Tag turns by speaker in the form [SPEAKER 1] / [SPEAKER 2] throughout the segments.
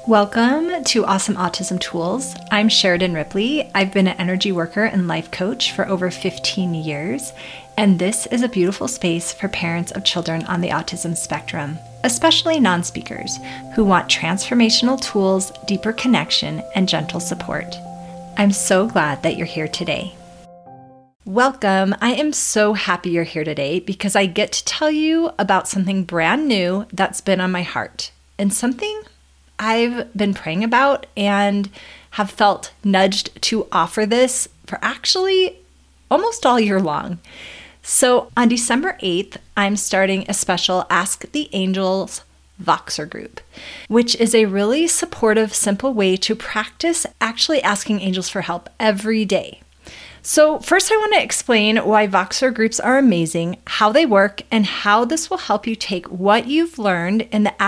[SPEAKER 1] Welcome to Awesome Autism Tools. I'm Sheridan Ripley. I've been an energy worker and life coach for over 15 years, and this is a beautiful space for parents of children on the autism spectrum, especially non-speakers who want transformational tools, deeper connection, and gentle support. I'm so glad that you're here today. Welcome. I am so happy you're here today because I get to tell you about something brand new that's been on my heart and something I've been praying about and have felt nudged to offer this for actually almost all year long. So on December 8th, I'm starting a special Ask the Angels Voxer group, which is a really supportive, simple way to practice actually asking angels for help every day. So first I want to explain why Voxer groups are amazing, how they work, and how this will help you take what you've learned in the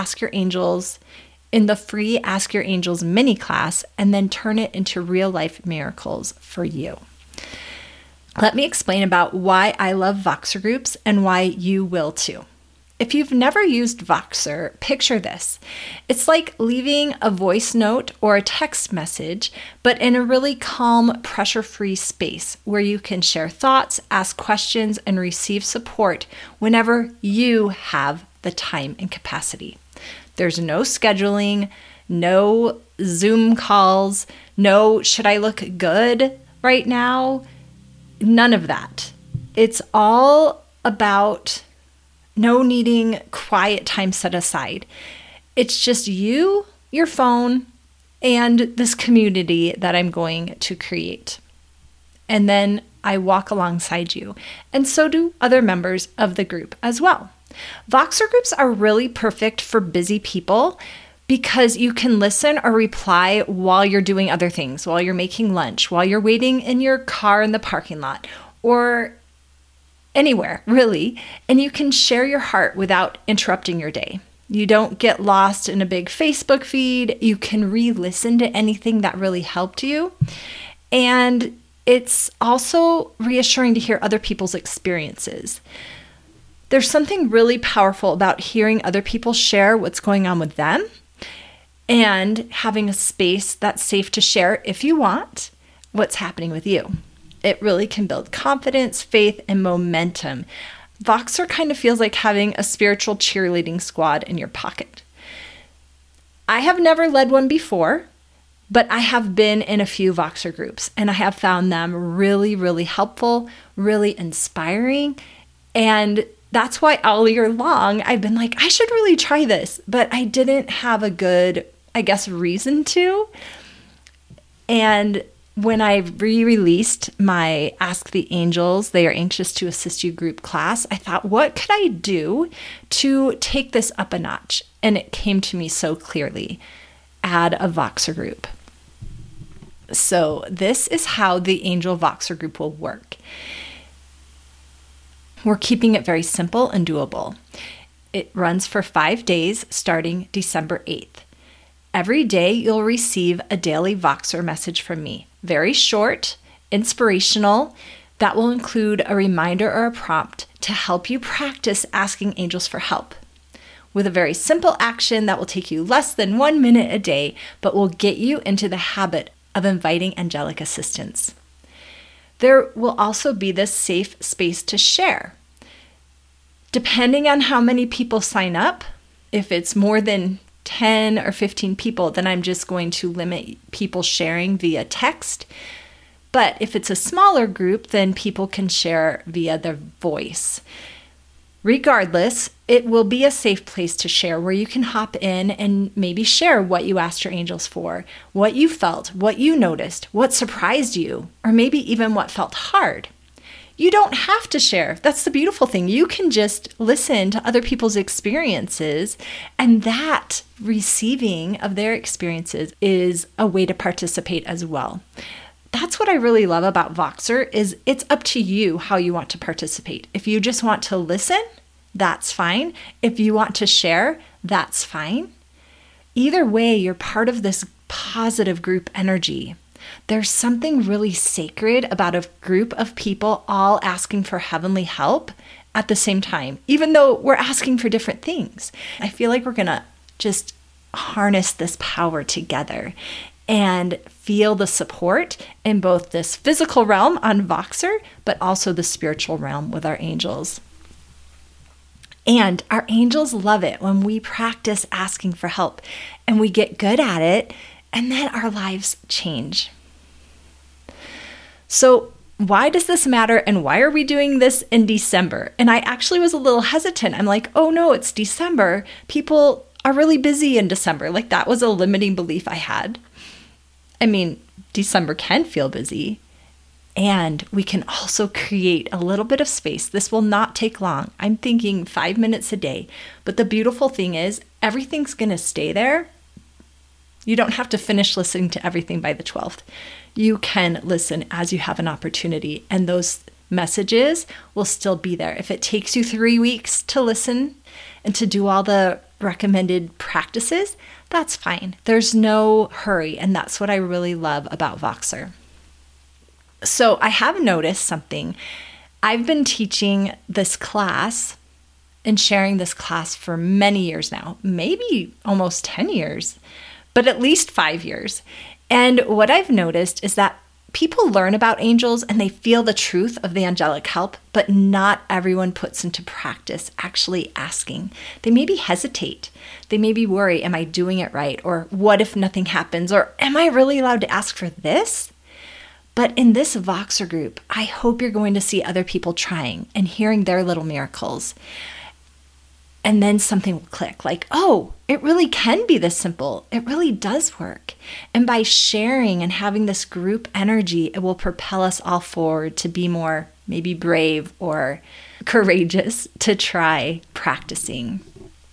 [SPEAKER 1] free Ask Your Angels mini class and then turn it into real life miracles for you. Let me explain about why I love Voxer groups and why you will too. If you've never used Voxer, picture this. It's like leaving a voice note or a text message, but in a really calm, pressure-free space where you can share thoughts, ask questions, and receive support whenever you have the time and capacity. There's no scheduling, no Zoom calls, no should I look good right now? None of that. It's all about no needing quiet time set aside. It's just you, your phone, and this community that I'm going to create. And then I walk alongside you, and so do other members of the group as well. Voxer groups are really perfect for busy people because you can listen or reply while you're doing other things, while you're making lunch, while you're waiting in your car in the parking lot, or anywhere, really. And you can share your heart without interrupting your day. You don't get lost in a big Facebook feed. You can re-listen to anything that really helped you. And it's also reassuring to hear other people's experiences. There's something really powerful about hearing other people share what's going on with them and having a space that's safe to share, if you want, what's happening with you. It really can build confidence, faith, and momentum. Voxer kind of feels like having a spiritual cheerleading squad in your pocket. I have never led one before, but I have been in a few Voxer groups, and I have found them really, really helpful, really inspiring, and that's why all year long I've been like, I should really try this, but I didn't have a good, reason to. And when I re-released my Ask the Angels, They Are Anxious to Assist You group class, I thought, what could I do to take this up a notch? And it came to me so clearly, add a Voxer group. So this is how the Angel Voxer group will work. We're keeping it very simple and doable. It runs for 5 days starting December 8th. Every day you'll receive a daily Voxer message from me. Very short, inspirational, that will include a reminder or a prompt to help you practice asking angels for help. With a very simple action that will take you less than 1 minute a day, but will get you into the habit of inviting angelic assistance. There will also be this safe space to share. Depending on how many people sign up, if it's more than 10 or 15 people, then I'm just going to limit people sharing via text. But if it's a smaller group, then people can share via their voice. Regardless, it will be a safe place to share where you can hop in and maybe share what you asked your angels for, what you felt, what you noticed, what surprised you, or maybe even what felt hard. You don't have to share. That's the beautiful thing. You can just listen to other people's experiences, and that receiving of their experiences is a way to participate as well. That's what I really love about Voxer is it's up to you how you want to participate. If you just want to listen, that's fine. If you want to share, that's fine. Either way, you're part of this positive group energy. There's something really sacred about a group of people all asking for heavenly help at the same time, even though we're asking for different things. I feel like we're going to just harness this power together and feel the support in both this physical realm on Voxer, but also the spiritual realm with our angels. And our angels love it when we practice asking for help and we get good at it, and then our lives change. So why does this matter, and why are we doing this in December? And I actually was a little hesitant. I'm like, oh no, it's December. People are really busy in December. Like, that was a limiting belief I had. I mean, December can feel busy, and we can also create a little bit of space. This will not take long. I'm thinking 5 minutes a day. But the beautiful thing is, everything's going to stay there. You don't have to finish listening to everything by the 12th. You can listen as you have an opportunity, and those messages will still be there. If it takes you 3 weeks to listen and to do all the recommended practices, that's fine. There's no hurry, and that's what I really love about Voxer. So I have noticed something. I've been teaching this class and sharing this class for many years now, maybe almost 10 years, but at least 5 years. And what I've noticed is that people learn about angels and they feel the truth of the angelic help, but not everyone puts into practice actually asking. They maybe hesitate. They maybe worry, am I doing it right? Or what if nothing happens? Or am I really allowed to ask for this? But in this Voxer group, I hope you're going to see other people trying and hearing their little miracles. And then something will click, like, oh, it really can be this simple. It really does work. And by sharing and having this group energy, it will propel us all forward to be more maybe brave or courageous to try practicing.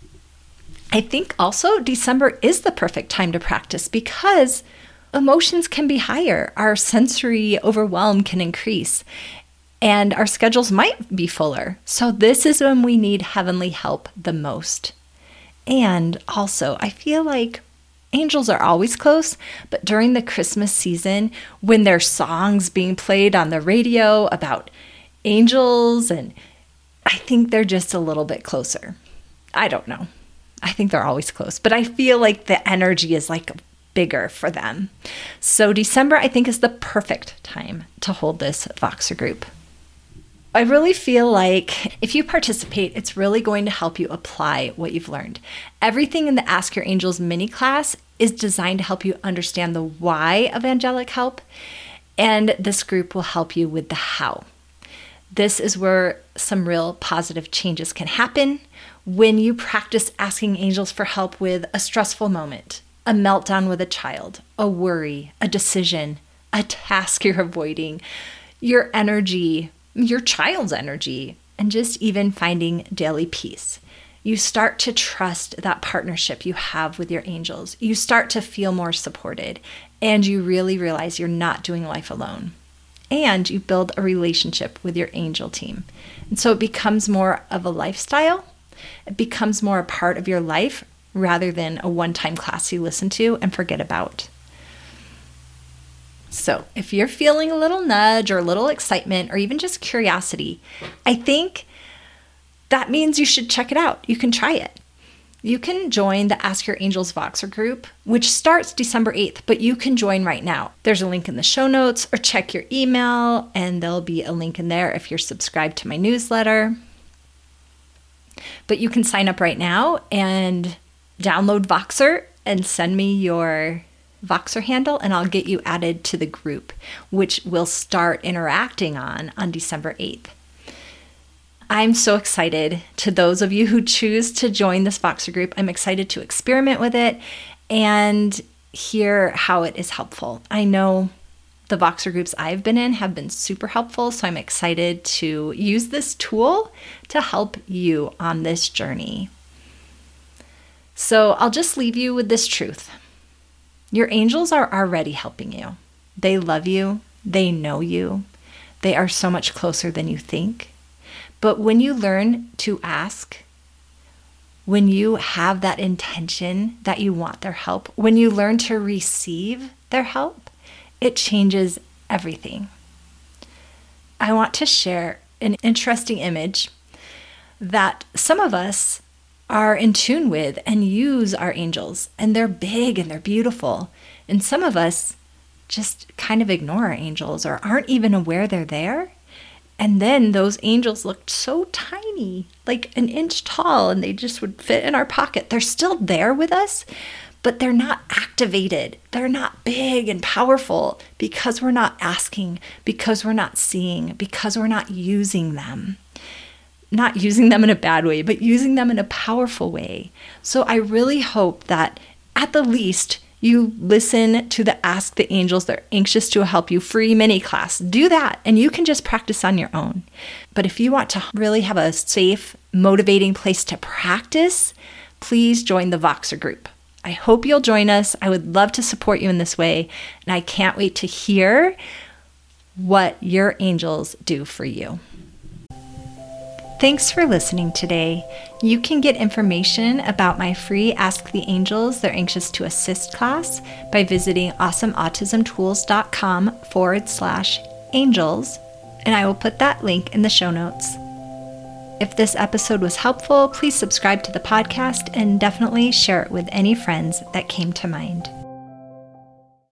[SPEAKER 1] I think also December is the perfect time to practice because emotions can be higher. Our sensory overwhelm can increase. And our schedules might be fuller. So this is when we need heavenly help the most. And also, I feel like angels are always close, but during the Christmas season, when there's songs being played on the radio about angels, and I think they're just a little bit closer. I don't know. I think they're always close, but I feel like the energy is like bigger for them. So December, I think, is the perfect time to hold this Voxer group. I really feel like if you participate, it's really going to help you apply what you've learned. Everything in the Ask Your Angels mini class is designed to help you understand the why of angelic help, and this group will help you with the how. This is where some real positive changes can happen when you practice asking angels for help with a stressful moment, a meltdown with a child, a worry, a decision, a task you're avoiding, your energy, your child's energy, and just even finding daily peace. You start to trust that partnership you have with your angels. You start to feel more supported, and you really realize you're not doing life alone. And you build a relationship with your angel team. And so it becomes more of a lifestyle. It becomes more a part of your life rather than a one-time class you listen to and forget about. So if you're feeling a little nudge or a little excitement or even just curiosity, I think that means you should check it out. You can try it. You can join the Ask Your Angels Voxer group, which starts December 8th, but you can join right now. There's a link in the show notes, or check your email, and there'll be a link in there if you're subscribed to my newsletter. But you can sign up right now and download Voxer and send me your Voxer handle, and I'll get you added to the group, which we'll start interacting on December 8th. I'm so excited to those of you who choose to join this Voxer group. I'm excited to experiment with it and hear how it is helpful. I know the Voxer groups I've been in have been super helpful, so I'm excited to use this tool to help you on this journey. So I'll just leave you with this truth. Your angels are already helping you. They love you. They know you. They are so much closer than you think. But when you learn to ask, when you have that intention that you want their help, when you learn to receive their help, it changes everything. I want to share an interesting image that some of us are in tune with and use our angels, and they're big and they're beautiful. And some of us just kind of ignore our angels or aren't even aware they're there. And then those angels looked so tiny, like an inch tall, and they just would fit in our pocket. They're still there with us, but they're not activated. They're not big and powerful because we're not asking, because we're not seeing, because we're not using them. Not using them in a bad way, but using them in a powerful way. So I really hope that at the least, you listen to the Ask the Angels. They're anxious to help you free mini class. Do that, and you can just practice on your own. But if you want to really have a safe, motivating place to practice, please join the Voxer group. I hope you'll join us. I would love to support you in this way, and I can't wait to hear what your angels do for you. Thanks for listening today. You can get information about my free Ask the Angels, They're Anxious to Assist class by visiting awesomeautismtools.com/angels, and I will put that link in the show notes. If this episode was helpful, please subscribe to the podcast and definitely share it with any friends that came to mind.